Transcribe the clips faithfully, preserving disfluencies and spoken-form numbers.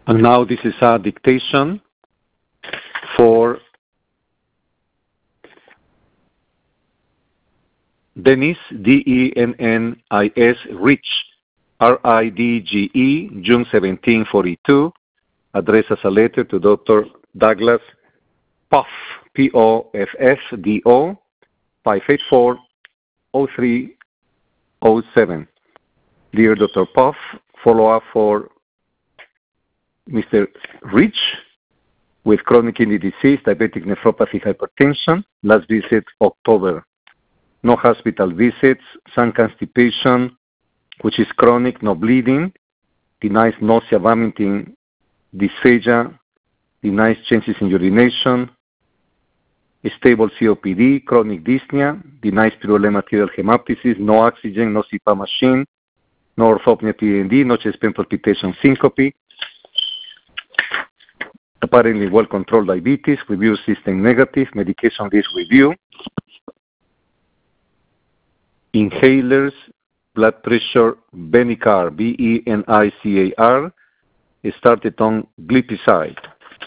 And now this is a dictation for Dennis, D E N N I S, Rich, R I D G E, June seventeen forty-two, addressed as a letter to Doctor Douglas Puff, P O F F D O, five eight four oh three oh seven. Dear Doctor Puff, follow-up for Mister Rich with chronic kidney disease, diabetic nephropathy, hypertension. Last visit, October. No hospital visits, some constipation, which is chronic, no bleeding, denies nausea, vomiting, dysphagia, denies changes in urination, stable C O P D, chronic dyspnea, denies pyrrole material hemoptysis, no oxygen, no C P A P machine, no orthopnea P N D, no chest pain palpitation syncope, apparently well-controlled diabetes, review system negative, medication list review, inhalers, blood pressure, Benicar, B E N I C A R, started on glipizide.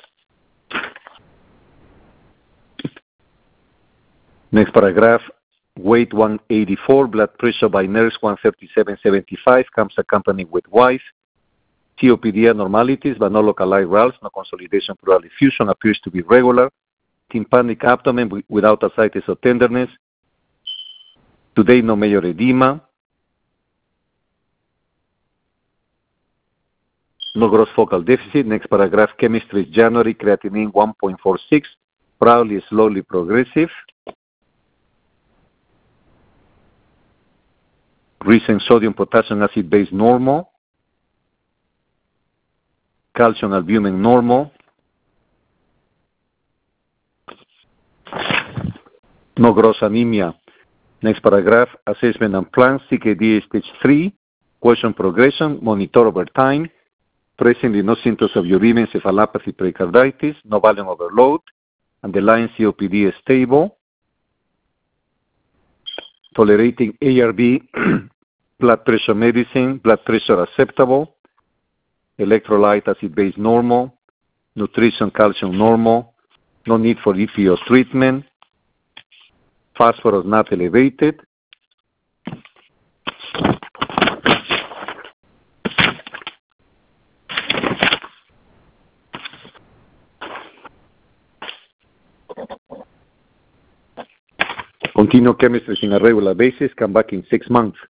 Next paragraph, weight one eighty-four, blood pressure by nurse one thirty-seven seventy-five, comes accompanied with wife. C O P D abnormalities, but no localized R A Ls, no consolidation pleural effusion, appears to be regular. Tympanic abdomen without ascites or tenderness. Today, no major edema. No gross focal deficit. Next paragraph, chemistry, January, creatinine one point four six, probably slowly progressive. Recent sodium potassium acid base normal. Calcium albumin normal. No gross anemia. Next paragraph, assessment and plan, C K D A stage three, question progression, monitor over time, presently no symptoms of uremia, encephalopathy, pericarditis, no volume overload, underlying C O P D is stable, tolerating A R B, blood pressure medicine, blood pressure acceptable, electrolyte acid base normal, nutrition calcium normal, no need for E P O treatment, phosphorus not elevated, continue chemistry on a regular basis, come back in six months.